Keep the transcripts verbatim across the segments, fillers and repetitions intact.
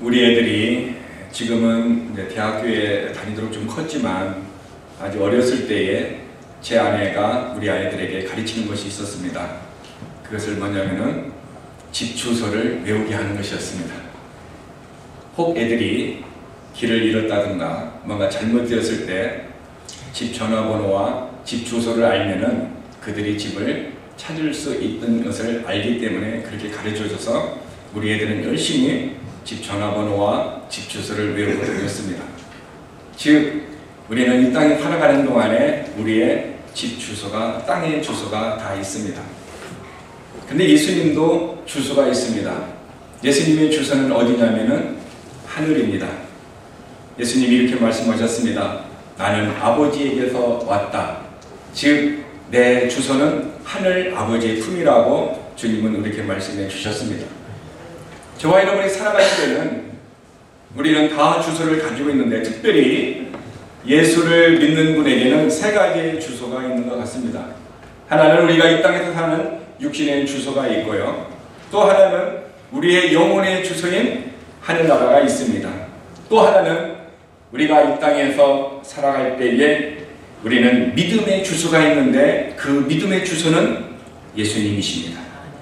우리 애들이 지금은 이제 대학교에 다니도록 좀 컸지만 아주 어렸을 때에 제 아내가 우리 아이들에게 가르치는 것이 있었습니다. 그것을 뭐냐면은 집 주소를 외우게 하는 것이었습니다. 혹 애들이 길을 잃었다든가 뭔가 잘못되었을 때 집 전화번호와 집 주소를 알면은 그들이 집을 찾을 수 있는 것을 알기 때문에 그렇게 가르쳐줘서 우리 애들은 열심히 집 전화번호와 집 주소를 외우고 다녔습니다. 즉 우리는 이 땅에 살아가는 동안에 우리의 집 주소가, 땅의 주소가 다 있습니다. 근데 예수님도 주소가 있습니다. 예수님의 주소는 어디냐면은 하늘입니다. 예수님이 이렇게 말씀하셨습니다. 나는 아버지에게서 왔다. 즉 내 주소는 하늘 아버지의 품이라고 주님은 이렇게 말씀해 주셨습니다. 저와 여러분이 살아갈 때는 우리는 다 주소를 가지고 있는데 특별히 예수를 믿는 분에게는 세 가지의 주소가 있는 것 같습니다. 하나는 우리가 이 땅에서 사는 육신의 주소가 있고요. 또 하나는 우리의 영혼의 주소인 하늘나라가 있습니다. 또 하나는 우리가 이 땅에서 살아갈 때에 우리는 믿음의 주소가 있는데 그 믿음의 주소는 예수님이십니다.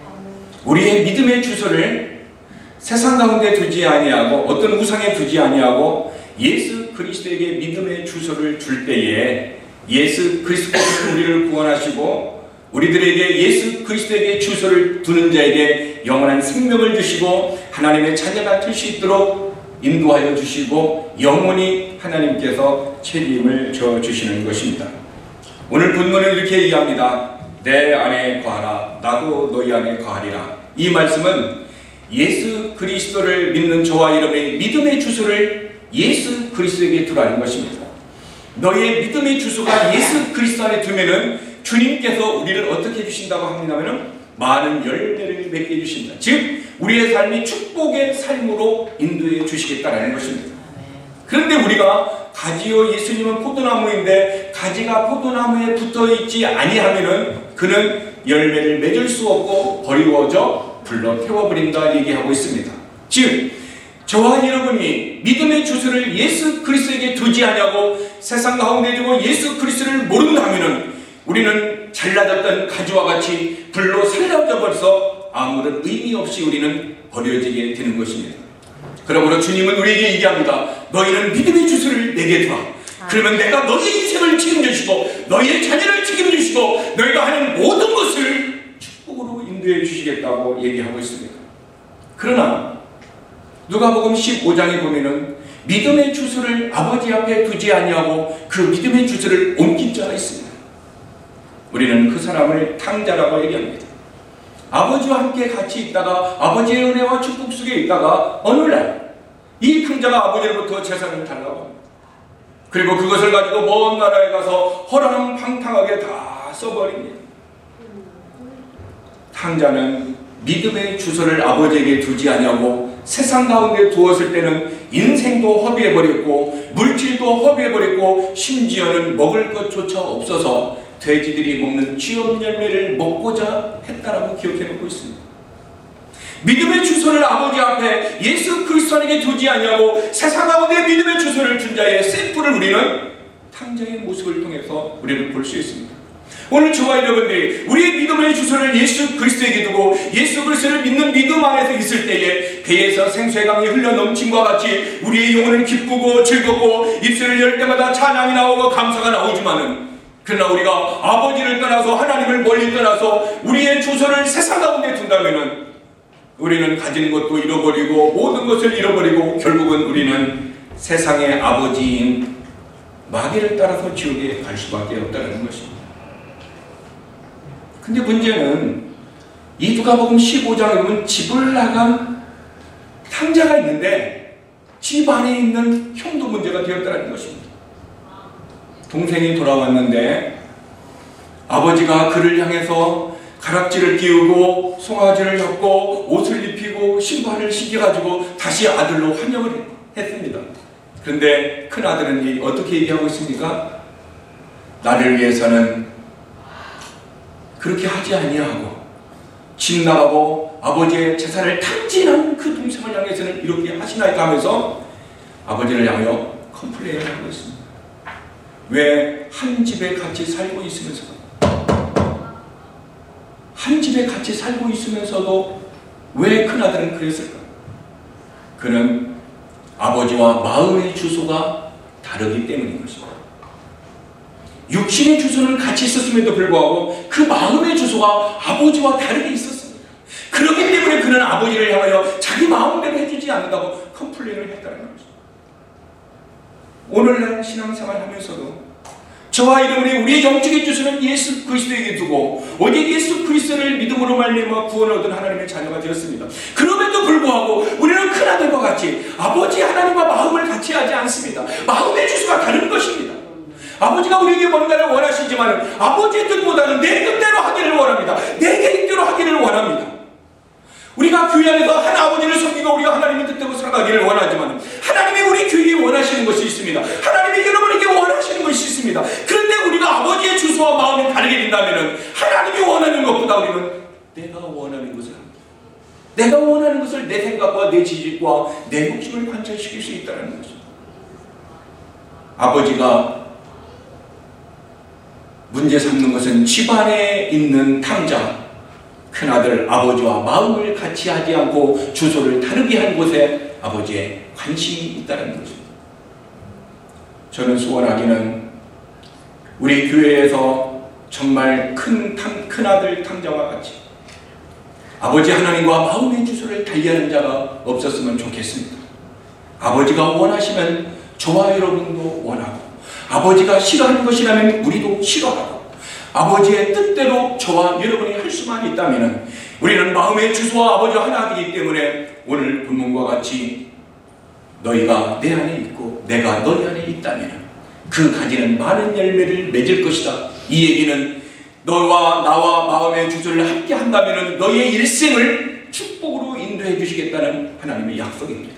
우리의 믿음의 주소를 세상 가운데 두지 아니하고 어떤 우상에 두지 아니하고 예수 그리스도에게 믿음의 주소를 줄 때에 예수 그리스도께서 우리를 구원하시고 우리들에게 예수 그리스도에게 주소를 두는 자에게 영원한 생명을 주시고 하나님의 자녀가 될 수 있도록 인도하여 주시고 영원히 하나님께서 책임을 져주시는 것입니다. 오늘 본문은 이렇게 얘기합니다. 내 안에 거하라 나도 너희 안에 거하리라. 이 말씀은 예수 그리스도를 믿는 저와 여러분의 믿음의 주소를 예수 그리스도에게 두라는 것입니다. 너희의 믿음의 주소가 예수 그리스도 안에 두면은 주님께서 우리를 어떻게 해주신다고 합니다면은 많은 열매를 맺게 해주신다. 즉 우리의 삶이 축복의 삶으로 인도해 주시겠다라는 것입니다. 그런데 우리가 가지요 예수님은 포도나무인데 가지가 포도나무에 붙어있지 아니하면은 그는 열매를 맺을 수 없고 버리워져 불러 태워버린다 얘기하고 있습니다. 즉 저와 여러분이 믿음의 주소를 예수 그리스도에게 두지 아니하고 세상 가운데 두고 예수 그리스도를 모른다면은 우리는 잘라졌던 가지와 같이 불로 살려져 버려서 아무런 의미 없이 우리는 버려지게 되는 것입니다. 그러므로 주님은 우리에게 얘기합니다. 너희는 믿음의 주소를 내게 두라. 그러면 내가 너희의 인생을 책임져주시고 너희의 자녀를 책임져주시고 너희가 하는 모든 것을 축복으로 인도해 주시겠다고 얘기하고 있습니다. 그러나 누가복음 십오 장에 보면은 믿음의 주소를 아버지 앞에 두지 아니하고 그 믿음의 주소를 옮긴 자가 있습니다. 우리는 그 사람을 탕자라고 얘기합니다. 아버지와 함께 같이 있다가 아버지의 은혜와 축복 속에 있다가 어느 날 이 탕자가 아버지로부터 재산을 달라고 합니다. 그리고 그것을 가지고 먼 나라에 가서 허랑방탕하게 다 써버립니다. 탕자는 믿음의 주소를 아버지에게 두지 아니하고 세상 가운데 두었을 때는 인생도 허비해버렸고 물질도 허비해버렸고 심지어는 먹을 것조차 없어서 돼지들이 먹는 취업 열매를 먹고자 했다라고 기억해놓고 있습니다. 믿음의 주소를 아버지 앞에 예수 그리스도에게 두지 아니하고 세상 가운데 믿음의 주소를 준 자의 샘플을 우리는 탕자의 모습을 통해서 우리는 볼 수 있습니다. 오늘 저와 여러분들이 우리의 믿음의 주소를 예수 그리스도에게 두고 예수 그리스도를 믿는 믿음 안에서 있을 때에 배에서 생수의 강이 흘러 넘침과 같이 우리의 영혼은 기쁘고 즐겁고 입술을 열 때마다 찬양이 나오고 감사가 나오지만은 그러나 우리가 아버지를 떠나서 하나님을 멀리 떠나서 우리의 주소를 세상 가운데 둔다면은 우리는 가진 것도 잃어버리고 모든 것을 잃어버리고 결국은 우리는 세상의 아버지인 마귀를 따라서 지옥에 갈 수밖에 없다는 것입니다. 근데 문제는 이 누가복음 십오 장에 보면 집을 나간 탕자가 있는데 집 안에 있는 형도 문제가 되었다는 것입니다. 동생이 돌아왔는데 아버지가 그를 향해서 가락지를 끼우고 송아지를 잡고 옷을 입히고 신발을 신겨가지고 다시 아들로 환영을 했습니다. 그런데 큰아들은 어떻게 얘기하고 있습니까? 나를 위해서는 그렇게 하지 아니하고 집 나가고 아버지의 재산을 탕진한 그 동생을 향해서는 이렇게 하지 하시나이까 하면서 아버지를 향하여 컴플레인을 하고 있습니다. 왜 한 집에 같이 살고 있으면서도 한 집에 같이 살고 있으면서도 왜 큰아들은 그랬을까? 그는 아버지와 마음의 주소가 다르기 때문인 것입니다. 육신의 주소는 같이 있었음에도 불구하고 그 마음의 주소가 아버지와 다르게 있었습니다. 그렇기 때문에 그는 아버지를 향하여 자기 마음대로 해주지 않는다고 컴플레인을 했다는 것입니다. 오늘날 신앙생활 하면서도 저와 여러분이 우리의 영적인 주소는 예수 그리스도에게 두고 오직 예수 그리스도를 믿음으로 말미암아 구원을 얻은 하나님의 자녀가 되었습니다. 그럼에도 불구하고 우리는 큰아들과 같이 아버지 하나님과 마음을 같이 하지 않습니다. 마음의 주소가 다른 것입니다. 아버지가 우리에게 뭔가를 원하시지만 아버지의 뜻보다는 내 뜻대로 하기를 원합니다. 내 계획대로 하기를 원합니다. 우리가 교회 안에서 한 아버지를 섬기고 우리가 하나님의 뜻대로 살아가기를 원하지만 하나님이 우리 교회에 원하시는 것이 있습니다. 하나님이 여러분에게 원하시는 것이 있습니다. 그런데 우리가 아버지의 주소와 마음이 다르게 된다면 하나님이 원하는 것보다 우리는 내가 원하는 것을 합니다. 내가 원하는 것을 내 생각과 내 지식과 내 욕심을 관철시킬 수 있다는 것입니다. 아버지가 문제 삼는 것은 집안에 있는 탕자 큰아들 아버지와 마음을 같이 하지 않고 주소를 다르게 한 곳에 아버지의 관심이 있다는 것입니다. 저는 소원하기는 우리 교회에서 정말 큰 탕, 큰아들 탕자와 같이 아버지 하나님과 마음의 주소를 달리하는 자가 없었으면 좋겠습니다. 아버지가 원하시면 저와 여러분도 원하고 아버지가 싫어하는 것이라면 우리도 싫어하고 아버지의 뜻대로 저와 여러분이 할 수만 있다면 우리는 마음의 주소와 아버지와 하나 되기 때문에 오늘 본문과 같이 너희가 내 안에 있고 내가 너희 안에 있다면 그 가지는 많은 열매를 맺을 것이다. 이 얘기는 너와 나와 마음의 주소를 함께 한다면 너희의 일생을 축복으로 인도해 주시겠다는 하나님의 약속입니다.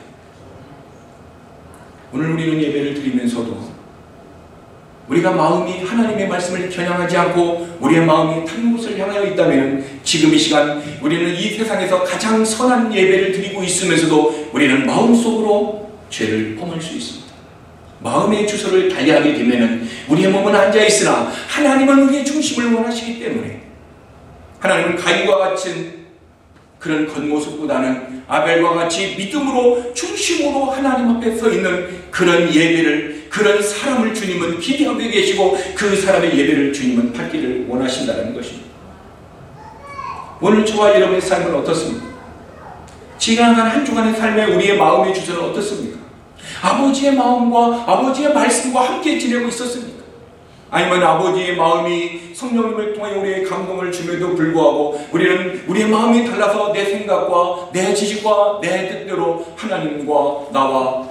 오늘 우리는 예배를 드리면서도 우리가 마음이 하나님의 말씀을 겨냥하지 않고 우리의 마음이 다른 곳을 향하여 있다면 지금 이 시간 우리는 이 세상에서 가장 선한 예배를 드리고 있으면서도 우리는 마음속으로 죄를 범할 수 있습니다. 마음의 주소를 달리하게 되면 우리의 몸은 앉아있으나 하나님은 우리의 중심을 원하시기 때문에 하나님은 가인과 같은 그런 겉모습보다는 아벨과 같이 믿음으로 중심으로 하나님 앞에 서 있는 그런 예배를 그런 사람을 주님은 기대하고 계시고 그 사람의 예배를 주님은 받기를 원하신다는 것입니다. 오늘 저와 여러분의 삶은 어떻습니까? 지나간 한 주간의 삶에 우리의 마음의 주소는 어떻습니까? 아버지의 마음과 아버지의 말씀과 함께 지내고 있었습니까? 아니면 아버지의 마음이 성령님을 통해 우리의 감동을 줌에도 불구하고 우리는 우리의 마음이 달라서 내 생각과 내 지식과 내 뜻대로 하나님과 나와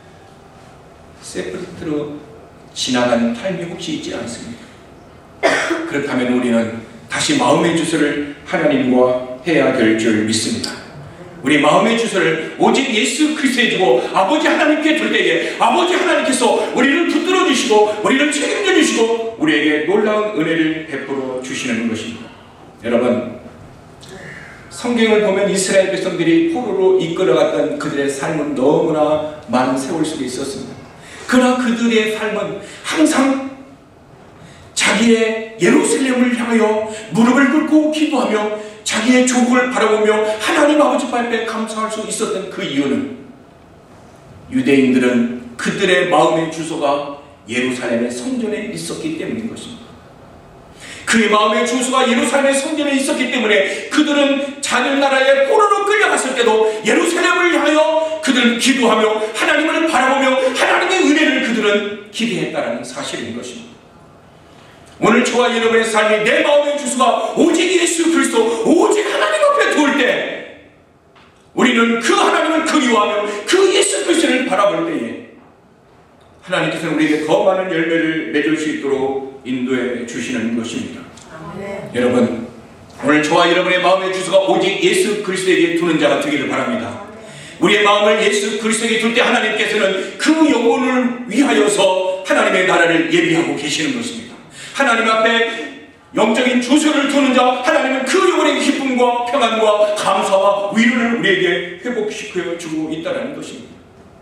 세프트로 지나간 삶이 혹시 있지 않습니까? 그렇다면 우리는 다시 마음의 주소를 하나님과 해야 될 줄 믿습니다. 우리 마음의 주소를 오직 예수 그리스도에 주고 아버지 하나님께 둘 때에 아버지 하나님께서 우리를 붙들어 주시고 우리를 책임져 주시고 우리에게 놀라운 은혜를 베풀어 주시는 것입니다. 여러분, 성경을 보면 이스라엘 백성들이 포로로 이끌어갔던 그들의 삶은 너무나 많은 세월 속에 있었습니다. 그러나 그들의 삶은 항상 자기의 예루살렘을 향하여 무릎을 꿇고 기도하며 자기의 조국을 바라보며 하나님 아버지 앞에 감사할 수 있었던 그 이유는 유대인들은 그들의 마음의 주소가 예루살렘의 성전에 있었기 때문인 것입니다. 그의 마음의 주소가 예루살렘의 성전에 있었기 때문에 그들은 자기 나라의 포로로 끌려갔을 때도 예루살렘을 향하여 그들은 기도하며 하나님을 바라보며 하나님의 은혜를 그들은 기대했다는 사실인 것입니다. 오늘 저와 여러분의 삶이 내 마음의 주소가 오직 예수 그리스도 오직 하나님 앞에 두을 때 우리는 그 하나님을 그리워하며 그 예수 그리스도를 바라볼 때에 하나님께서는 우리에게 더 많은 열매를 맺을 수 있도록 인도해 주시는 것입니다. 아멘. 여러분, 오늘 저와 여러분의 마음의 주소가 오직 예수 그리스도에게 두는 자가 되기를 바랍니다. 우리의 마음을 예수 그리스도에게 둘 때 하나님께서는 그 영혼을 위하여서 하나님의 나라를 예비하고 계시는 것입니다. 하나님 앞에 영적인 주소를 두는 자, 하나님은 그 영혼의 기쁨과 평안과 감사와 위로를 우리에게 회복시켜 주고 있다는 것입니다.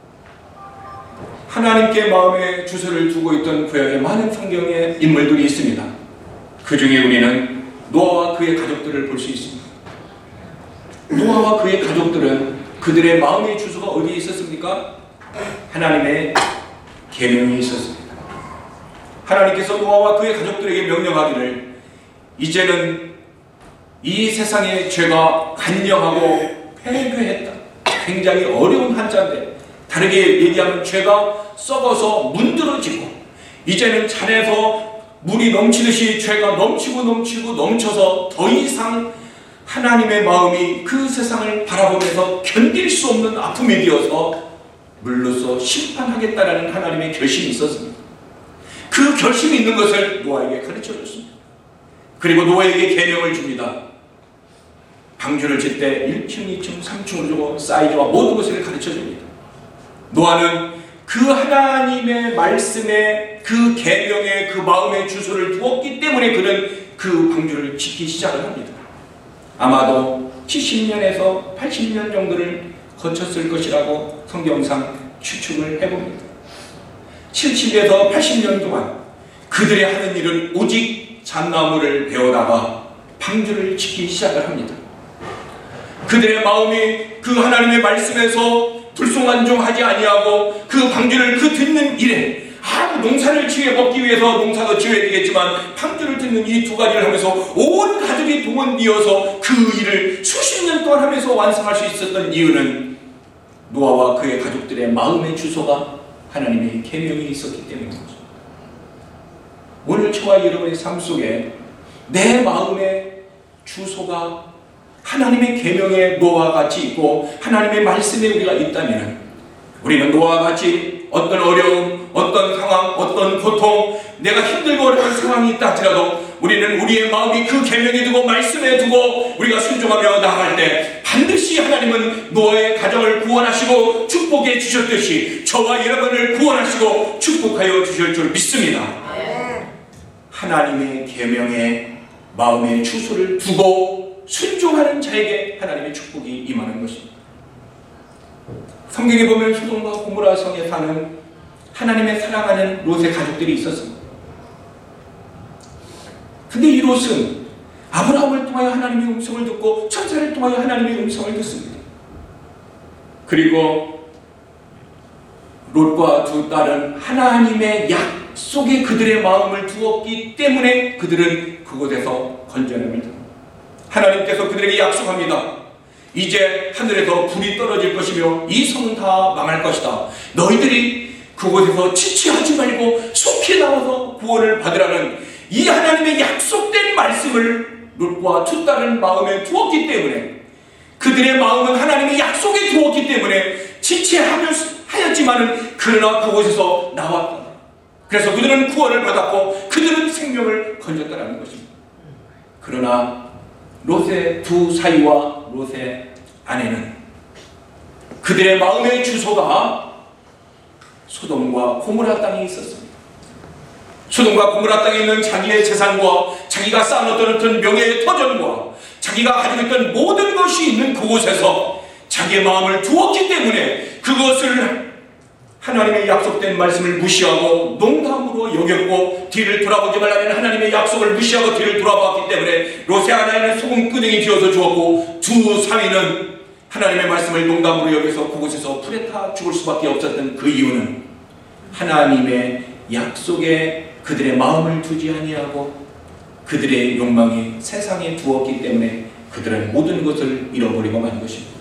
하나님께 마음에 주소를 두고 있던 구약의 많은 성경의 인물들이 있습니다. 그 중에 우리는 노아와 그의 가족들을 볼 수 있습니다. 노아와 그의 가족들은 그들의 마음의 주소가 어디에 있었습니까? 하나님의 계명이 있었습니다. 하나님께서 노아와 그의 가족들에게 명령하기를 이제는 이 세상의 죄가 간영하고 폐괴했다. 굉장히 어려운 한자인데 다르게 얘기하면 죄가 썩어서 문드러지고 이제는 잔에서 물이 넘치듯이 죄가 넘치고 넘치고 넘쳐서 더 이상 하나님의 마음이 그 세상을 바라보면서 견딜 수 없는 아픔이 되어서 물로써 심판하겠다라는 하나님의 결심이 있었습니다. 그 결심이 있는 것을 노아에게 가르쳐줬습니다. 그리고 노아에게 계명을 줍니다. 방주를 짓 때 일 층, 이 층, 삼 층을 주고 사이즈와 모든 것을 가르쳐줍니다. 노아는 그 하나님의 말씀에 그 계명에 그 마음의 주소를 두었기 때문에 그는 그 방주를 짓기 시작을 합니다. 아마도 칠십 년에서 팔십 년 정도를 거쳤을 것이라고 성경상 추측을 해봅니다. 칠십에서 팔십 년 동안 그들이 하는 일은 오직 잣나무를 베어다가 방주를 짓기 시작을 합니다. 그들의 마음이 그 하나님의 말씀에서 불순간종하지 아니하고 그 방주를 그 듣는 일에 아무 농사를 지어 먹기 위해서 농사도 지어야 되겠지만 방주를 듣는 이 두 가지를 하면서 온 가족이 동원되어서 그 일을 수십 년 동안 하면서 완성할 수 있었던 이유는 노아와 그의 가족들의 마음의 주소가 하나님의 계명이 있었기 때문입니다. 오늘 저와 여러분의 삶 속에 내 마음의 주소가 하나님의 계명에 노아와 같이 있고 하나님의 말씀에 우리가 있다면 우리는 노아와 같이 어떤 어려움, 어떤 상황, 어떤 고통, 내가 힘들고 어려운 상황이 있다 할지라도 우리는 우리의 마음이 그 계명에 두고 말씀에 두고 우리가 순종하며 나아갈 때 반드시 하나님은 노아의 가정을 구원하시고 축복해 주셨듯이 저와 여러분을 구원하시고 축복하여 주실 줄 믿습니다. 하나님의 계명에 마음의 주소를 두고 순종하는 자에게 하나님의 축복이 임하는 것입니다. 성경에 보면 소돔과 고모라 성에 사는 하나님의 사랑하는 롯의 가족들이 있었습니다. 근데 이 롯은 아브라함을 통하여 하나님의 음성을 듣고 천사를 통하여 하나님의 음성을 듣습니다. 그리고 롯과 두 딸은 하나님의 약속에 그들의 마음을 두었기 때문에 그들은 그곳에서 건져냅니다. 하나님께서 그들에게 약속합니다. 이제 하늘에서 불이 떨어질 것이며 이 성은 다 망할 것이다. 너희들이 그곳에서 지체하지 말고 속히 나와서 구원을 받으라는 이 하나님의 약속된 말씀을 롯과 두 딸은 마음에 두었기 때문에 그들의 마음은 하나님의 약속에 두었기 때문에 지체하였지만은 그러나 그곳에서 나왔다. 그래서 그들은 구원을 받았고 그들은 생명을 건졌다는 것입니다. 그러나 롯의 두 사이와 롯의 아내는 그들의 마음의 주소가 소돔과 고모라 땅에 있었습니다. 소돔과 고모라 땅에 있는 자기의 재산과 자기가 쌓아놓던 어떤 명예의 터전과 자기가 가지고 있던 모든 것이 있는 그곳에서 자기의 마음을 두었기 때문에 그것을 하나님의 약속된 말씀을 무시하고 농담으로 여겼고 뒤를 돌아보지 말라는 하나님의 약속을 무시하고 뒤를 돌아봤기 때문에 롯의 아내는 소금끄댕이 쥐어서 주었고 두 사위는 하나님의 말씀을 농담으로 여겨서 그곳에서 불에 타 죽을 수밖에 없었던 그 이유는 하나님의 약속에 그들의 마음을 두지 아니하고 그들의 욕망이 세상에 두었기 때문에 그들은 모든 것을 잃어버리고 만 것입니다.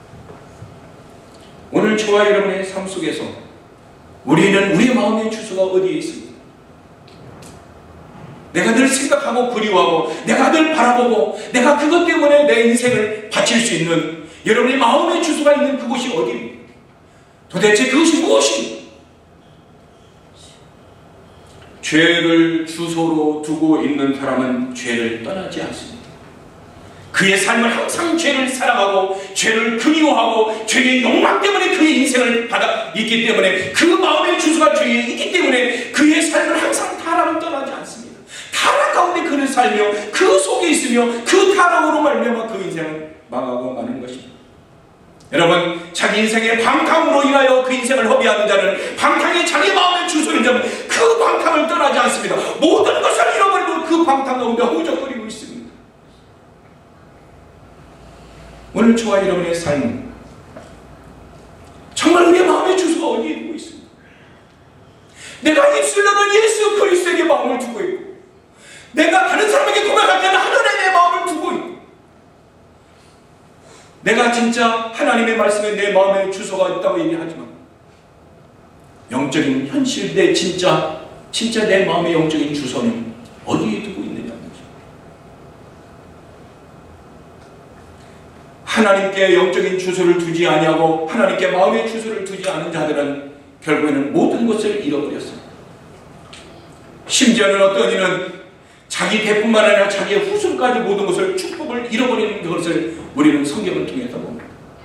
오늘 저와 여러분의 삶 속에서 우리는 우리의 마음의 주소가 어디에 있습니까? 내가 늘 생각하고 그리워하고 내가 늘 바라보고 내가 그것 때문에 내 인생을 바칠 수 있는 여러분의 마음의 주소가 있는 그곳이 어디입니까? 도대체 그것이 무엇입니까? 죄를 주소로 두고 있는 사람은 죄를 떠나지 않습니다. 그의 삶을 항상 죄를 사랑하고 죄를 그리워하고 죄의 욕망 때문에 그의 인생을 받아 있기 때문에 그 마음의 주소가 죄에 있기 때문에 그의 삶을 항상 타락을 떠나지 않습니다. 타락 가운데 그를 살며 그 속에 있으며 그 타락으로 말미암아 그 인생은 망하고 마는 것입니다. 여러분, 자기 인생의 방탕으로 인하여 그 인생을 허비하는 자는, 방탕이 자기 마음의 주소인 자는 그 방탕을 떠나지 않습니다. 모든 것을 잃어버리고 그 방탕 가운데 허우적거리고 있습니다. 오늘 저와 여러분의 삶은 정말 우리의 마음의 주소가 어디에 두고 있습니다. 내가 입술로는 예수 그리스도에게 마음을 두고 있고, 내가 다른 사람에게 고백할 때는 하나님의 마음을 두고 있고, 내가 진짜 하나님의 말씀에 내 마음의 주소가 있다고 얘기하지만 영적인 현실, 내 진짜 진짜 내 마음의 영적인 주소는 어디에 두고 있느냐는 거죠. 하나님께 영적인 주소를 두지 아니하고 하나님께 마음의 주소를 두지 않은 자들은 결국에는 모든 것을 잃어버렸습니다. 심지어는 어떤 이는 자기 배뿐만 아니라 자기의 후손까지 모든 것을, 축복을 잃어버리는 것을 우리는 성경을 통해서 봅니다.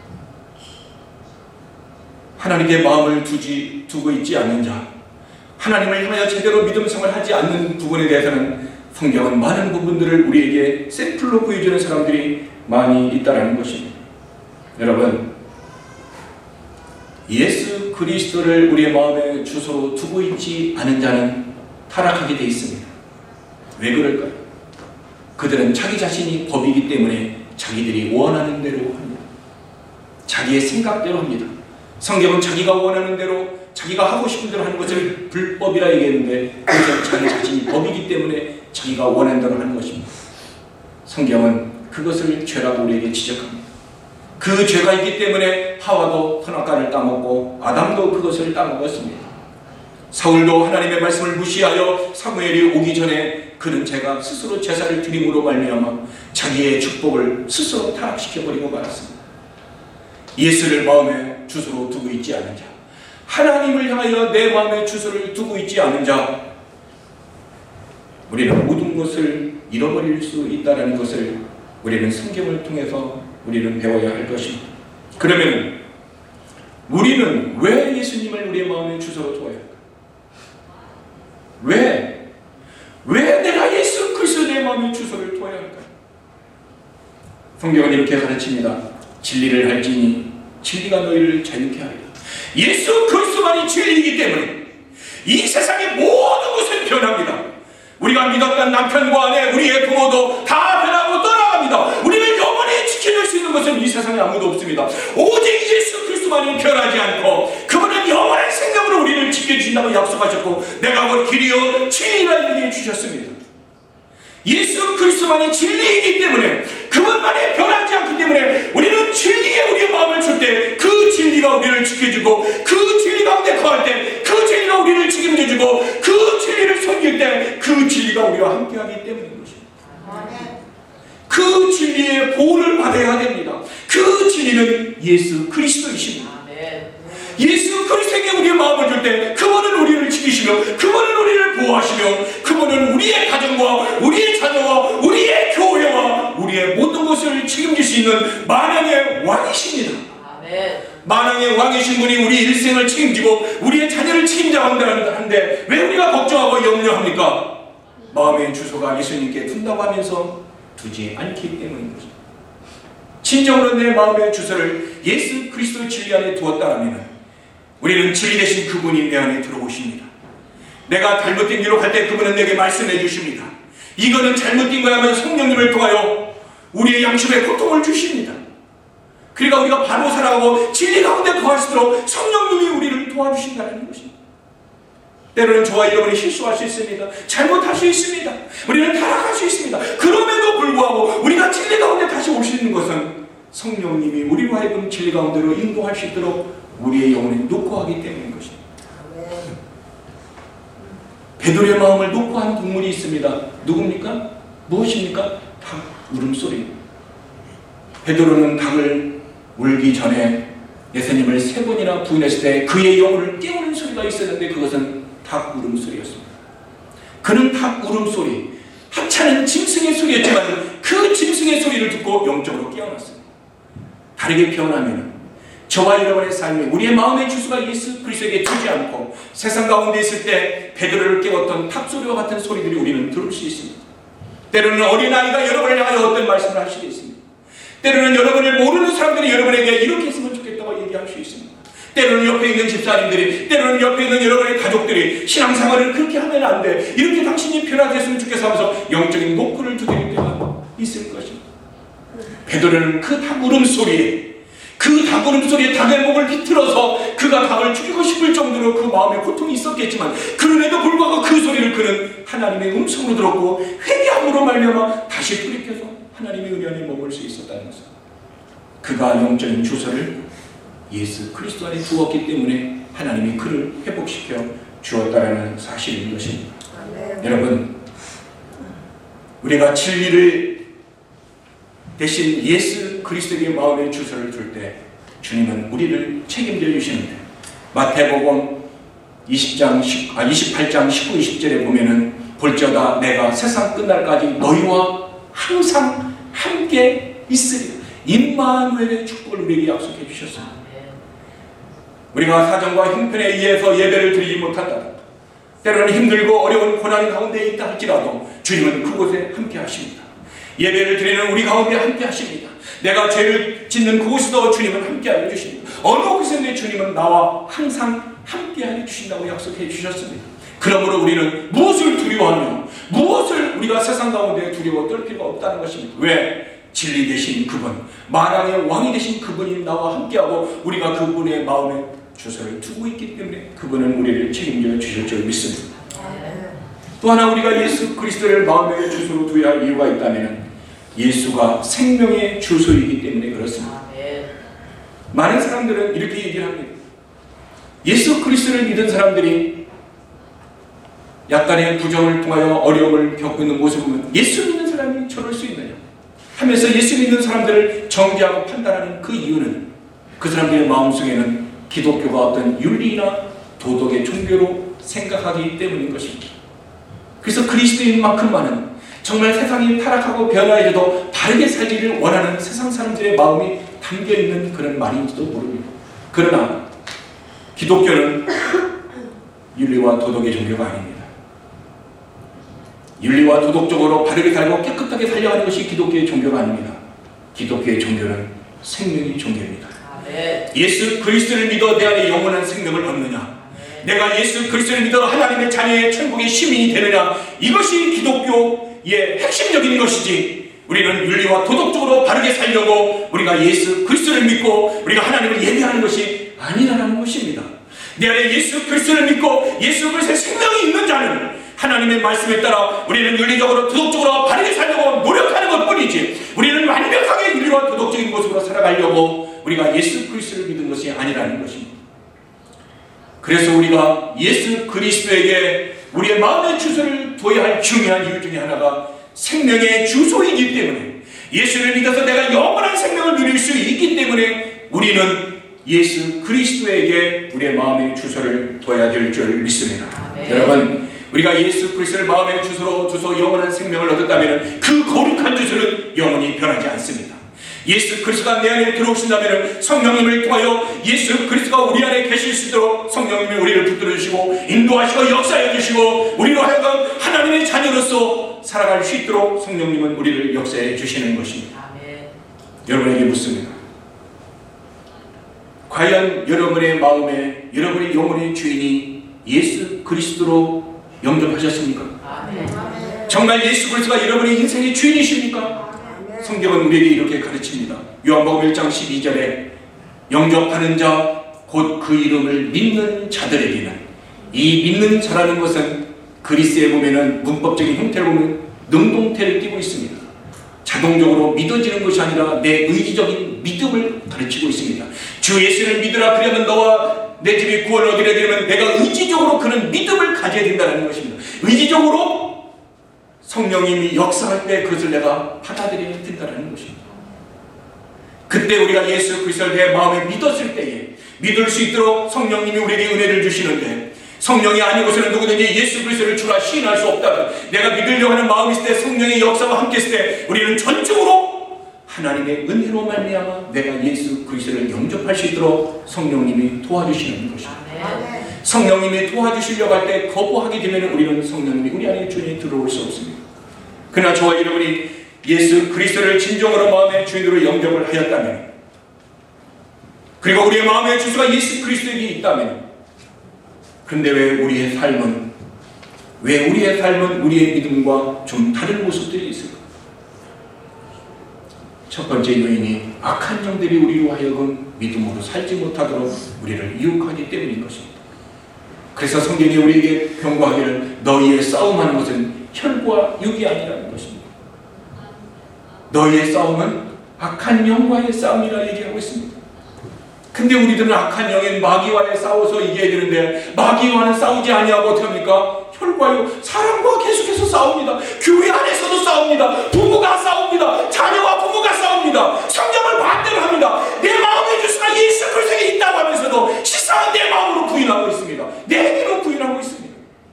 하나님께 마음을 두지, 두고 있지 않는 자, 하나님을 향하여 제대로 믿음생활을 하지 않는 부분에 대해서는 성경은 많은 부분들을 우리에게 샘플로 보여주는 사람들이 많이 있다는 것입니다. 여러분, 예수 그리스도를 우리의 마음의 주소로 두고 있지 않은 자는 타락하게 되어 있습니다. 왜 그럴까요? 그들은 자기 자신이 법이기 때문에 자기들이 원하는 대로 합니다. 자기의 생각대로 합니다. 성경은 자기가 원하는 대로, 자기가 하고 싶은 대로 하는 것을 불법이라 얘기했는데, 그것은 자기 자신이 법이기 때문에 자기가 원하는 대로 하는 것입니다. 성경은 그것을 죄라고 우리에게 지적합니다. 그 죄가 있기 때문에 하와도 선악과를 따먹고 아담도 그것을 따먹었습니다. 사울도 하나님의 말씀을 무시하여 사무엘이 오기 전에 그는 제가 스스로 제사를 드림으로 말미암아 자기의 축복을 스스로 타락시켜버리고 말았습니다. 예수를 마음의 주소로 두고 있지 않은 자, 하나님을 향하여 내 마음의 주소를 두고 있지 않은 자, 우리는 모든 것을 잃어버릴 수 있다는 것을 우리는 성경을 통해서 우리는 배워야 할 것입니다. 그러면 우리는 왜 예수님을 우리의 마음의 주소로 두어야 할까? 왜? 왜 내가 예수 그리스도 내 마음의 주소를 두어야 할까? 성경은 이렇게 가르칩니다. 진리를 알지니 진리가 너희를 자유케 하리라. 예수 그리스도만이 진리이기 때문에 이 세상의 모든 것은 변합니다. 우리가 믿었던 남편과 아내, 우리의 부모도 다 변하고 떠나갑니다. 우리를 영원히 지켜줄 수 있는 것은 이 세상에 아무도 없습니다. 오직 예수 그리스도만이 변하지 않고 그분은 영원한 생명으로 우리를 지켜주신다고 약속하셨고, 내가 곧 길이요 진리라 얘기해 주셨습니다. 예수 그리스도만이 진리이기 때문에, 그분만이 변하지 않기 때문에 우리는 진리에 우리의 마음을 줄 때 그 진리가 우리를 지켜주고, 그 진리 가운데 거할 때 그 진리가 우리를 책임져주고, 그 진리를 섬길 때 그 진리가 우리와 함께하기 때문인 것입니다. 그 진리의 보호를 받아야 됩니다. 그 진리는 예수 그리스도이십니다. 예수 그리스도에게 우리의 마음을 줄 때 그분은 우리를 지키시며, 그분은 우리를 보호하시며, 그분은 우리의 가정과 우리의 자녀와 우리의 교회와 우리의 모든 것을 책임질 수 있는 만왕의 왕이십니다. 아멘. 만왕의 왕이신 분이 우리 일생을 책임지고 우리의 자녀를 책임져야 한다는데 왜 우리가 걱정하고 염려합니까? 마음의 주소가 예수님께 둔다고 하면서 두지 않기 때문인 것입니다. 진정으로 내 마음의 주소를 예수 그리스도 진리 안에 두었다면 우리는 진리 되신 그분이 내 안에 들어오십니다. 내가 잘못된 길로 갈 때 그분은 내게 말씀해 주십니다. 이거는 잘못된 거야 하면 성령님을 통하여 우리의 양심에 고통을 주십니다. 그러니까 우리가 바로 살아가고 진리 가운데 거할수록 성령님이 우리를 도와주신다는 것입니다. 때로는 저와 여러분이 실수할 수 있습니다. 잘못할 수 있습니다. 우리는 타락할 수 있습니다. 그럼에도 불구하고 우리가 진리 가운데 다시 올 수 있는 것은 성령님이 우리로 하여금 진리 가운데로 인도할 수 있도록 우리의 영혼을 녹화하기 때문인 것입니다. 베드로의 마음을 녹화한 동물이 있습니다. 누굽니까? 무엇입니까? 닭 울음소리. 베드로는 닭을 울기 전에 예수님을 세 번이나 부인했을 때 그의 영혼을 깨우는 소리가 있었는데 그것은 닭 울음소리였습니다. 그는 닭 울음소리, 하찮은 짐승의 소리였지만 그 짐승의 소리를 듣고 영적으로 깨어났습니다. 다르게 표현하면 저와 여러분의 삶이 우리의 마음의 주소가 예수 그리스도에게 두지 않고 세상 가운데 있을 때 베드로를 깨웠던 닭소리와 같은 소리들이 우리는 들을 수 있습니다. 때로는 어린아이가 여러분을 향하여 어떤 말씀을 할 수도 있습니다. 때로는 여러분을 모르는 사람들이 여러분에게 이렇게 했으면 좋겠다고 얘기할 수 있습니다. 때로는 옆에 있는 집사님들이, 때로는 옆에 있는 여러분의 가족들이 신앙생활을 그렇게 하면 안 돼, 이렇게 당신이 변화됐으면 좋겠어 하면서 영적인 노크를 두드릴 때가 있을 것입니다. 베드로는 그 닭 울음소리에, 그 닭 울음소리에 닭의 목을 비틀어서 그가 닭을 죽이고 싶을 정도로 그 마음에 고통이 있었겠지만, 그럼에도 불구하고 그 소리를 그는 하나님의 음성으로 들었고 회개함으로 말미암아 다시 돌이켜서 하나님의 은혜 안에 머물 수 있었다는 것은, 그가 영적인 주소를 예수 그리스도 안에 두었기 때문에 하나님이 그를 회복시켜 주었다는 사실인 것입니다. 네. 여러분, 우리가 진리를 대신 예수 그리스도에게 마음의 주소를 둘 때 주님은 우리를 책임져 주시는데, 마태복음 이십 장, 아, 이십팔 장 십구, 이십 절에 보면은 볼지어다 내가 세상 끝날까지 너희와 항상 함께 있으리라. 임마누엘의 축복을 우리에게 약속해 주셨습니다. 우리가 사정과 형편에 의해서 예배를 드리지 못한다, 때로는 힘들고 어려운 고난 가운데 있다 할지라도 주님은 그곳에 함께 하십니다. 예배를 드리는 우리 가운데 함께 하십니다. 내가 죄를 짓는 그곳에도 주님은 함께 하여 주십니다. 어느 곳에든지 주님은 나와 항상 함께 하여 주신다고 약속해 주셨습니다. 그러므로 우리는 무엇을 두려워하며 무엇을 우리가 세상 가운데 두려워 떨 필요가 없다는 것입니다. 왜? 진리 되신 그분, 만왕의 왕이 되신 그분이 나와 함께하고 우리가 그분의 마음에 주소를 두고 있기 때문에 그분은 우리를 책임져 주실 줄 믿습니다. 또 하나 우리가 예수 그리스도를 마음의 주소로 두어야 할 이유가 있다면, 예수가 생명의 주소이기 때문에 그렇습니다. 많은 사람들은 이렇게 얘기를 합니다. 예수 그리스도를 믿은 사람들이 약간의 부정을 통하여 어려움을 겪고 있는 모습을 보면 예수 믿는 사람이 저럴 수 있느냐 하면서 예수 믿는 사람들을 정죄하고 판단하는 그 이유는, 그 사람들의 마음속에는 기독교가 어떤 윤리나 도덕의 종교로 생각하기 때문인 것입니다. 그래서 그리스도인만큼만은 정말 세상이 타락하고 변화해도 바르게 살기를 원하는 세상 사람들의 마음이 담겨있는 그런 말인지도 모릅니다. 그러나 기독교는 윤리와 도덕의 종교가 아닙니다. 윤리와 도덕적으로 바르게 살고 깨끗하게 살려가는 것이 기독교의 종교가 아닙니다. 기독교의 종교는 생명의 종교입니다. 예수 그리스도를 믿어 내 안에 영원한 생명을 얻느냐, 내가 예수 그리스도를 믿어 하나님의 자녀의 천국의 시민이 되느냐, 이것이 기독교의 핵심적인 것이지, 우리는 윤리와 도덕적으로 바르게 살려고 우리가 예수 그리스도를 믿고 우리가 하나님을 예배하는 것이 아니라는 것입니다. 내 안에 예수 그리스도를 믿고 예수 그리스도의 생명이 있는 자는 하나님의 말씀에 따라 우리는 윤리적으로 도덕적으로 바르게 살려고 노력하는 것뿐이지, 우리는 완벽하게 윤리와 도덕적인 모습으로 살아가려고 우리가 예수 그리스도를 믿은 것이 아니라는 것입니다. 그래서 우리가 예수 그리스도에게 우리의 마음의 주소를 둬야 할 중요한 이유 중에 하나가 생명의 주소이기 때문에, 예수를 믿어서 내가 영원한 생명을 누릴 수 있기 때문에 우리는 예수 그리스도에게 우리의 마음의 주소를 둬야 될 줄 믿습니다. 네. 여러분, 우리가 예수 그리스도를 마음의 주소로 두서 영원한 생명을 얻었다면 그 거룩한 주소는 영원히 변하지 않습니다. 예수 그리스도가 내 안에 들어오신다면 성령님을 통하여 예수 그리스도가 우리 안에 계실 수 있도록 성령님이 우리를 붙들어 주시고 인도하시고 역사해 주시고 우리로 하여금 하나님의 자녀로서 살아갈 수 있도록 성령님은 우리를 역사해 주시는 것입니다. 아멘. 여러분에게 묻습니다. 과연 여러분의 마음에 여러분의 영혼의 주인이 예수 그리스도로 영접하셨습니까? 아멘. 정말 예수 그리스도가 여러분의 인생의 주인이십니까? 성경은 우리에게 이렇게 가르칩니다. 요한복음 일 장 십이 절에 영접하는 자 곧 그 이름을 믿는 자들에게는, 이 믿는 자라는 것은 그리스에 보면은 문법적인 형태를 보면 능동태를 띠고 있습니다. 자동적으로 믿어지는 것이 아니라 내 의지적인 믿음을 가르치고 있습니다. 주 예수를 믿으라, 그러면 너와 내 집이 구원을 얻으려 되면 내가 의지적으로 그런 믿음을 가져야 된다는 것입니다. 의지적으로 성령님이 역사할 때 그것을 내가 받아들여야 된다는 것입니다. 그때 우리가 예수 그리스도를 내 마음에 믿었을 때에 믿을 수 있도록 성령님이 우리에게 은혜를 주시는데, 성령이 아니고서는 누구든지 예수 그리스도를 주라 시인할 수 없다면, 내가 믿으려고 하는 마음이 있을 때 성령의 역사와 함께 있을 때 우리는 전적으로 하나님의 은혜로 말미암아 내가 예수 그리스도를 영접할 수 있도록 성령님이 도와주시는 것입니다. 아멘. 성령님이 도와주시려고 할 때 거부하게 되면 우리는 성령님이 우리 안에 주인이 들어올 수 없습니다. 그러나 저와 여러분이 예수 그리스도를 진정으로 마음의 주인으로 영접을 하였다면, 그리고 우리의 마음의 주소가 예수 그리스도에게 있다면, 그런데 왜 우리의 삶은 왜 우리의 삶은 우리의 믿음과 좀 다른 모습들이 있을까? 첫 번째 요인이 악한 영들이 우리로 하여금 믿음으로 살지 못하도록 우리를 유혹하기 때문인 것입니다. 그래서 성경이 우리에게 경고하기를 너희의 싸움하는 것은 혈과 육이 아니라는 것입니다. 너희의 싸움은 악한 영과의 싸움이라 얘기하고 있습니다. 근데 우리들은 악한 영인 마귀와의 싸워서 이겨야 되는데 마귀와는 싸우지 아니하고 어떻게 합니까? 혈과 육, 사람과 계속해서 싸웁니다. 교회 안에서도 싸웁니다. 부부가 싸웁니다. 자녀와 부부가 싸웁니다. 성경을 반대로 합니다. 내 마음의 주소가 예수 그리스도에 있다고 하면서도 실상은 내 마음으로 부인하고 있습니다. 내 힘으로 부인하고 있습니다.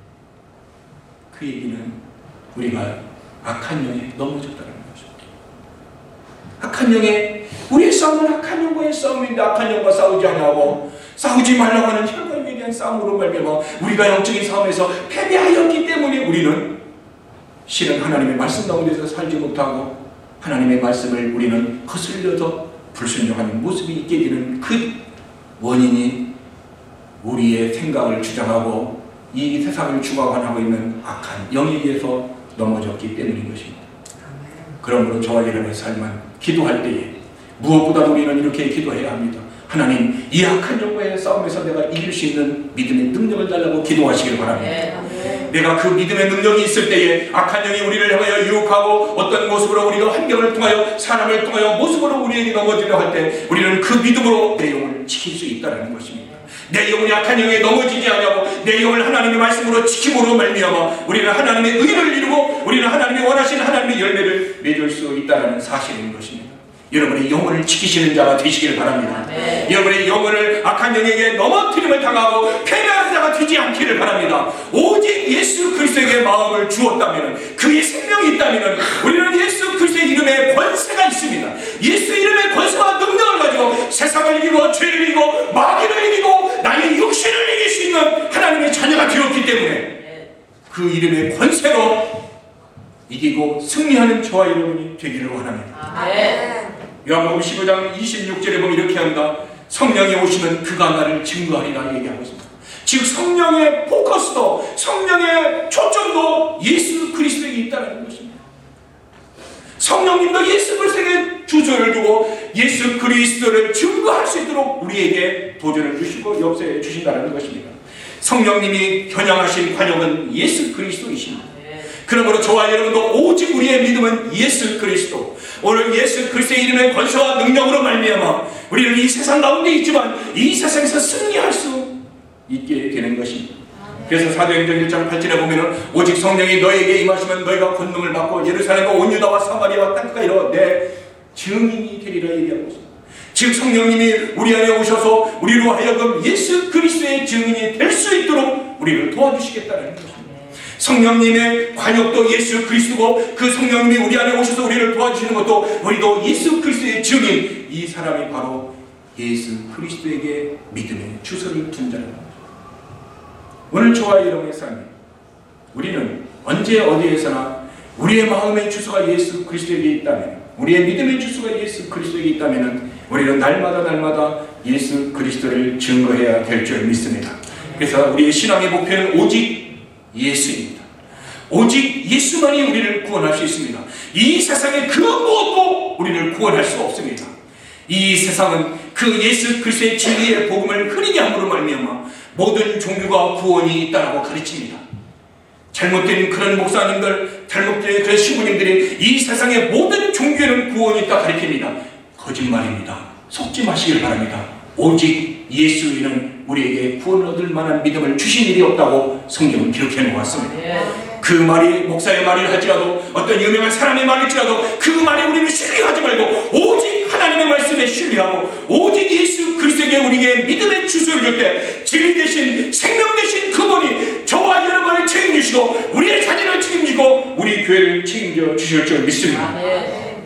그 얘기는 우리가 악한 영에 넘어졌다는 거죠. 악한 영에 우리의 싸움은 악한 영과의 싸움인데 악한 영과 싸우지 않냐고 싸우지 말라고 하는 혈과 육에 대한 싸움으로 말미암아 우리가 영적인 싸움에서 패배하였기 때문에 우리는 실은 하나님의 말씀 가운데서 살지 못하고 하나님의 말씀을 우리는 거슬려서 불순종하는 모습이 있게 되는 그 원인이 우리의 생각을 주장하고 이 세상을 주관하고 있는 악한 영에 의해서 넘어졌기 때문인 것입니다. 그러므로 저와 여러분의 삶은 기도할 때에 무엇보다도 우리는 이렇게 기도해야 합니다. 하나님, 이 악한 영과의 싸움에서 내가 이길 수 있는 믿음의 능력을 달라고 기도하시길 바랍니다. 네. 내가 그 믿음의 능력이 있을 때에 악한 영이 우리를 향하여 유혹하고 어떤 모습으로 우리가 환경을 통하여 사람을 통하여 모습으로 우리에게 넘어지려 할 때 우리는 그 믿음으로 내 영을 지킬 수 있다는 것입니다. 내 영혼이 악한 영에 넘어지지 않냐고 내 영을 하나님의 말씀으로 지킴으로 말미암아 우리는 하나님의 의를 이루고 우리는 하나님이 원하시는 하나님의 열매를 맺을 수 있다는 사실인 것입니다. 여러분의 영혼을 지키시는 자가 되시길 바랍니다. 네. 여러분의 영혼을 악한 영에게 넘어뜨림을 당하고 패배하는 자가 되지 않기를 바랍니다. 오직 예수 그리스도에게 마음을 주었다면, 그의 생명이 있다면 우리는 예수 그리스도의 이름에 권세가 있습니다. 예수 이름의 권세와 능력을 가지고 세상을 이기고 죄를 이기고 마귀를 이기고 나의 육신을 이길 수 있는 하나님의 자녀가 되었기 때문에 그 이름의 권세로 이기고 승리하는 저와 여러분이 되기를 원합니다. 네. 요한복음 십오 장 이십육 절에 보면 이렇게 합니다. 성령이 오시면 그가 나를 증거하리라 얘기하고 있습니다. 즉 성령의 포커스도 성령의 초점도 예수 그리스도에게 있다는 것입니다. 성령님도 예수 그리스도에게 주소를 두고 예수 그리스도를 증거할 수 있도록 우리에게 도전을 주시고 역사해 주신다는 것입니다. 성령님이 겨냥하신 관역은 예수 그리스도이십니다. 그러므로 저와 여러분도 오직 우리의 믿음은 예수 그리스도, 오늘 예수 그리스도의 이름의 권세와 능력으로 말미암아 우리는 이 세상 가운데 있지만 이 세상에서 승리할 수 있게 되는 것입니다. 그래서 사도행전 일 장 팔 절에 보면 오직 성령이 너에게 임하시면 너희가 권능을 받고 예루살렘과 온 유다와 사마리아와 땅끝까지 이르러 내 증인이 되리라 얘기하고 있습니다. 즉 성령님이 우리 안에 오셔서 우리로 하여금 예수 그리스도의 증인이 될 수 있도록 우리를 도와주시겠다는 것입니다. 성령님의 관역도 예수 그리스도고 그 성령님이 우리 안에 오셔서 우리를 도와주시는 것도 우리도 예수 그리스도의 증인, 이 사람이 바로 예수 그리스도에게 믿음의 주소를 둔 자라는 것입니다. 오늘 저와 여러분의 삶, 우리는 언제 어디에서나 우리의 마음의 주소가 예수 그리스도에게 있다면, 우리의 믿음의 주소가 예수 그리스도에게 있다면 우리는 날마다 날마다 예수 그리스도를 증거해야 될 줄 믿습니다. 그래서 우리의 신앙의 목표는 오직 예수입니다. 오직 예수만이 우리를 구원할 수 있습니다. 이 세상에 그 무엇도 우리를 구원할 수 없습니다. 이 세상은 그 예수 그리스도의 진리의 복음을 흔히 함으로 말미암아 모든 종교가 구원이 있다고 가르칩니다. 잘못된 그런 목사님들, 잘못된 그런 신부님들이 이 세상의 모든 종교는 구원이 있다 가르칩니다. 거짓말입니다. 속지 마시길 바랍니다. 오직 예수 위는 우리에게 구원을 얻을 만한 믿음을 주신 일이 없다고 성경은 기록해 놓았습니다. 그 말이 목사의 말을 할지라도 어떤 유명한 사람의 말일지라도 그 말에 우리는 신뢰하지 말고 오직 하나님의 말씀에 신뢰하고 오직 예수 그리스도에게 우리에게 믿음의 주소를 줄 때 진리 대신 생명 대신 그분이 저와 여러분을 책임지시고 우리의 자녀를 책임지고 우리 교회를 책임져 주실 줄 믿습니다.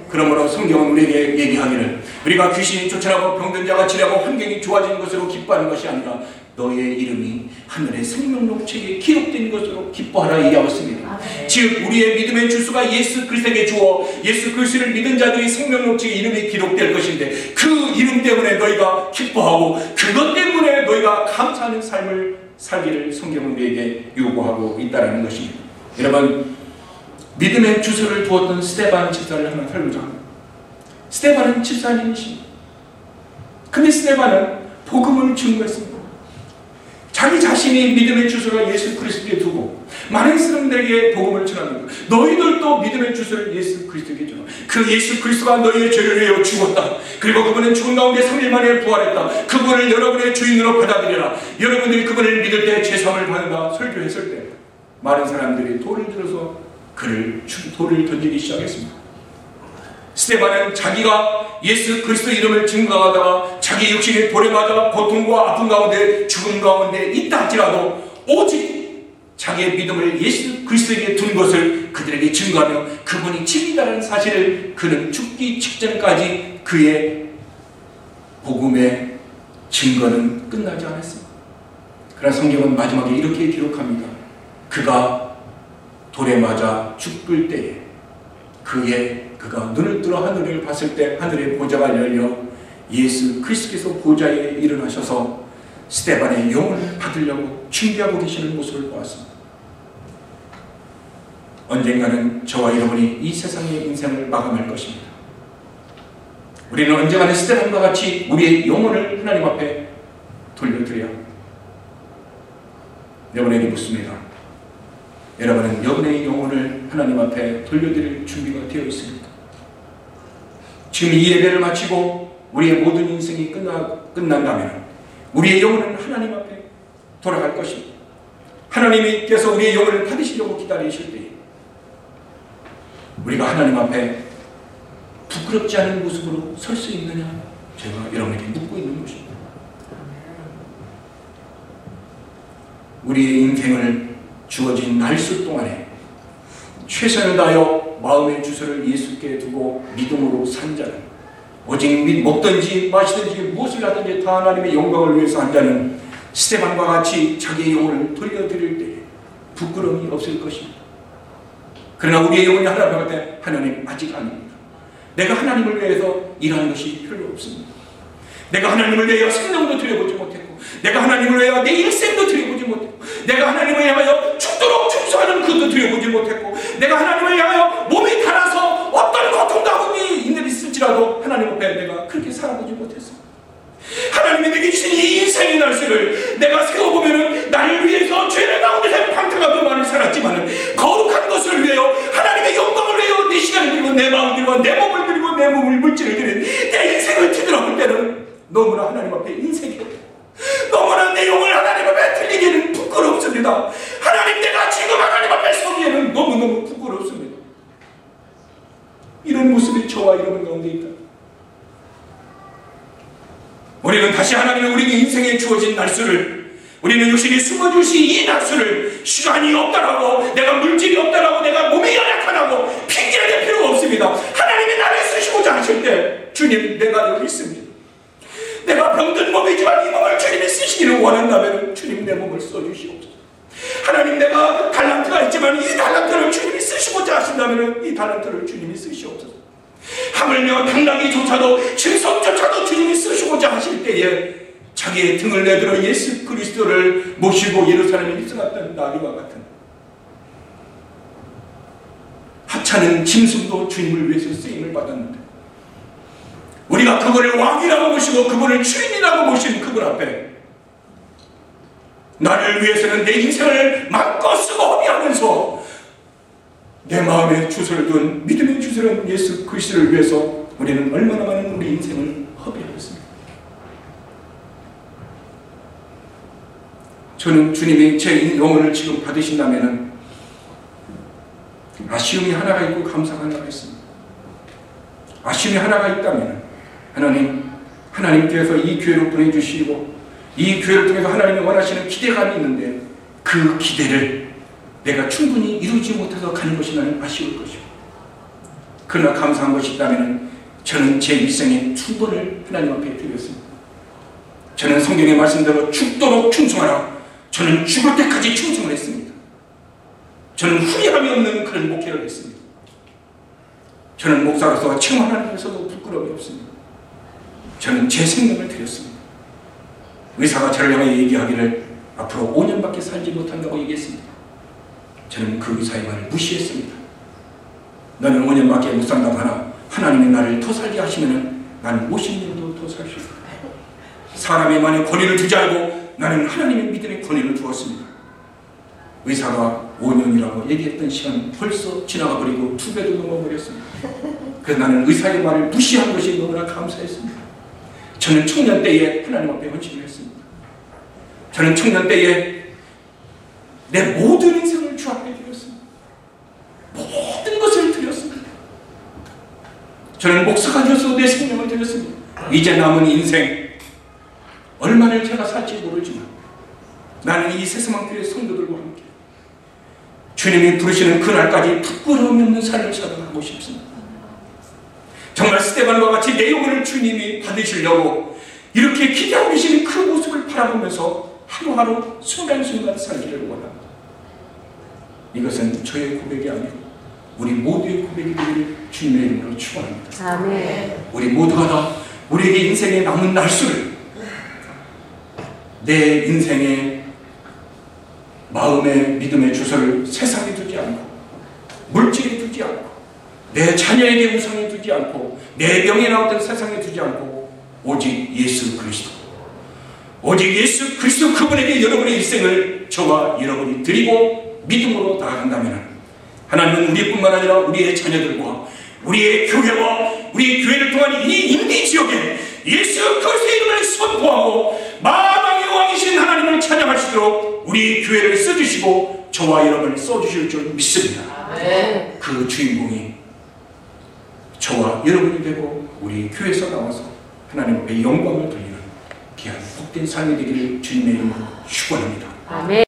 그러므로 성경은 우리에게 얘기하기를 우리가 귀신이 쫓아나고 병든 자가 치료하고 환경이 좋아지는 것으로 기뻐하는 것이 아니라 너의 이름이 하늘의 생명록책에 기록된 것으로 기뻐하라 얘기하고 있습니다. 아, 네. 즉 우리의 믿음의 주소가 예수 그리스도에게 주어 예수 그리스도를 믿은 자들이 생명록책에 이름이 기록될 것인데 그 이름 때문에 너희가 기뻐하고 그것 때문에 너희가 감사하는 삶을 살기를 성경은 우리에게 요구하고 있다는 것입니다. 여러분, 믿음의 주소를 두었던 스데반 집사를 하나 살고자 합니다. 스데반은 집사님이십니다. 근데 스데반은 복음을 증거했습니다. 자기 자신이 믿음의 주소를 예수 그리스도에 두고 많은 사람들에게 복음을 전합니다. 너희들도 믿음의 주소를 예수 그리스도에게 주라. 그 예수 그리스도가 너희의 죄를 위하여 죽었다. 그리고 그분은 죽은 가운데 삼 일 만에 부활했다. 그분을 여러분의 주인으로 받아들이라. 여러분들이 그분을 믿을 때 죄사함을 받는다. 설교했을 때 많은 사람들이 돌을 들어서 그를 돌을 던지기 시작했습니다. 스데반은 자기가 예수 그리스도 이름을 증거하다가 자기 육신이 돌에 맞아 고통과 아픔 가운데 죽음 가운데 있다 할지라도 오직 자기의 믿음을 예수 그리스도에게 둔 것을 그들에게 증거하며 그분이 진리다라는 사실을 그는 죽기 직전까지 그의 복음의 증거는 끝나지 않았습니다. 그러나 성경은 마지막에 이렇게 기록합니다. 그가 돌에 맞아 죽을 때에 그의 그가 눈을 뜨러 하늘을 봤을 때 하늘의 보좌가 열려 예수 그리스도께서 보좌에 일어나셔서 스데반의 영혼을 받으려고 준비하고 계시는 모습을 보았습니다. 언젠가는 저와 여러분이 이 세상의 인생을 마감할 것입니다. 우리는 언젠가는 스데반과 같이 우리의 영혼을 하나님 앞에 돌려드려야 합니다. 여러분에게 묻습니다. 여러분은 여러분의 영혼을 하나님 앞에 돌려드릴 준비가 되어 있습니다. 지금 이 예배를 마치고 우리의 모든 인생이 끝나, 끝난다면 우리의 영혼은 하나님 앞에 돌아갈 것입니다. 하나님께서 우리의 영혼을 받으시려고 기다리실 때 우리가 하나님 앞에 부끄럽지 않은 모습으로 설 수 있느냐 제가 여러분에게 묻고 있는 것입니다. 우리의 인생을 주어진 날수 동안에 최선을 다하여 마음의 주소를 예수께 두고 믿음으로 산 자는 오직 먹든지 마시든지 무엇을 하든지 다 하나님의 영광을 위해서 한 자는 스데반과 같이 자기의 영혼을 돌려드릴 때 부끄러움이 없을 것입니다. 그러나 우리의 영혼이 하나님 앞에 때 하나님 아직 아닙니다. 내가 하나님을 위해서 일하는 것이 별로 없습니다. 내가 하나님을 위하여 생명도 드려보지 못했고 내가 하나님을 위하여 내 일생도 드려보지 못했고 내가 하나님을 위하여 죽도록 충성하는 그것도 드려보지 못했고 내가 하나님을 위하여 몸이 달아서 어떤 고통도 아픔이 있을지라도 하나님 앞에 내가 그렇게 살아보지 못했습니다. 하나님이 내게 주신 이 인생의 날씨를 내가 세워보면 나를 위해서 죄를 가운데서 방탕하고 많이 살았지만 거룩한 것을 위하여 하나님의 영광을 위하여 내 시간을 드리고 내 마음을 드리고 내 몸을 드리고 내 몸을 물질을 드리는 내 인생을 뒤돌아볼 때는 너무나 하나님 앞에 인생이 너무나 내 영을 하나님 앞에 드리기에는 부끄럽습니다. 하나님 내가 지금 하나님 앞에 서기에는 너무너무 부끄럽습니다. 이런 모습이 저와 여러분 가운데 있다. 우리는 다시 하나님은 우리에게 인생에 주어진 날수를 우리는 육신이 숨어주신 이 날수를 시간이 없다라고 내가 물질이 없다라고 내가 몸이 연약하다고 핑계를 댈 필요가 없습니다. 하나님이 나를 쓰시고자 하실 때 주님 내가 여기 있습니다. 내가 병든 몸이지만 이 몸을 주님이 쓰시기를 원한다면 주님 내 몸을 써주시옵소서. 하나님 내가 달란트가 있지만 이 달란트를 주님이 쓰시고자 하신다면 이 달란트를 주님이 쓰시옵소서. 하물며 당나귀조차도 짐승조차도 주님이 쓰시고자 하실 때에 자기의 등을 내들어 예수 그리스도를 모시고 예루살렘에 입성했던 나귀와 같은 하찮은 짐승도 주님을 위해서 쓰임을 받았는데 우리가 그분을 왕이라고 모시고 그분을 주인이라고 모신 그분 앞에 나를 위해서는 내 인생을 마음껏 쓰고 허비하면서 내 마음에 주소를 둔 믿음의 주소를 예수 그리스도를 위해서 우리는 얼마나 많은 우리 인생을 허비하였습니까? 저는 주님이 제 영혼을 지금 받으신다면 아쉬움이 하나가 있고 감사가 하나가 있습니다. 아쉬움이 하나가 있다면 하나님, 하나님께서 이 교회로 보내주시고 이 교회를 통해서 하나님이 원하시는 기대감이 있는데 그 기대를 내가 충분히 이루지 못해서 가는 것이 나는 아쉬울 것이고 그러나 감사한 것이 있다면 저는 제 일생에 두 번을 하나님 앞에 드렸습니다. 저는 성경의 말씀대로 죽도록 충성하라. 저는 죽을 때까지 충성을 했습니다. 저는 후회함이 없는 그런 목회를 했습니다. 저는 목사로서 지금 하나님께서도 부끄러움이 없습니다. 저는 제 생명을 드렸습니다. 의사가 저를 향해 얘기하기를 앞으로 오 년밖에 살지 못한다고 얘기했습니다. 저는 그 의사의 말을 무시했습니다. 너는 오 년밖에 못 산다고 하나 하나님이 나를 더 살게 하시면 나는 오십 년도 더 살 수 있다. 사람의 말에 권위를 두지 않고 나는 하나님의 믿음에 권위를 두었습니다. 의사가 오 년이라고 얘기했던 시간 벌써 지나가 버리고 두 배도 넘어버렸습니다. 그래서 나는 의사의 말을 무시한 것이 너무나 감사했습니다. 저는 청년 때에 하나님 앞에 헌신을 했습니다. 저는 청년 때에 내 모든 인생을 주 앞에 드렸습니다. 모든 것을 드렸습니다. 저는 목사가 되어서 내 생명을 드렸습니다. 이제 남은 인생 얼마를 제가 살지 모르지만 나는 이 새서망교회 성도들과 함께 주님이 부르시는 그날까지 부끄러움이 없는 삶을 살아가고 싶습니다. 정말 스데반과 같이 내 영혼을 주님이 받으시려고 이렇게 기대하고 계시는 그 모습을 바라보면서 하루하루 순간순간 살기를 원합니다. 이것은 저의 고백이 아니고 우리 모두의 고백이 되기를 주님의 이름으로 축원합니다. 아멘. 우리 모두가 다 우리에게 인생에 남은 날수를 내 인생의 마음의 믿음의 주소를 세상에 두지 않고 물질에 두지 않고 내 자녀에게 우상에 두지 않고 내 명예 나왔던 세상에 두지 않고 오직 예수 그리스도 오직 예수 그리스도 그분에게 여러분의 일생을 저와 여러분이 드리고 믿음으로 나아간다면 하나님은 우리뿐만 아니라 우리의 자녀들과 우리의 교회와 우리의 교회를 통한 이 인디 지역에 예수 그리스도의 이름을 선포하고 만왕의 왕이신 하나님을 찬양할 수 있도록 우리 교회를 써주시고 저와 여러분을 써주실 줄 믿습니다. 네. 그 주인공이 저와 여러분이 되고 우리 교회에서 나와서 하나님 앞에 영광을 돌리는 귀한 복된 삶이 되기를 주님의 이름으로 축원합니다. 아멘.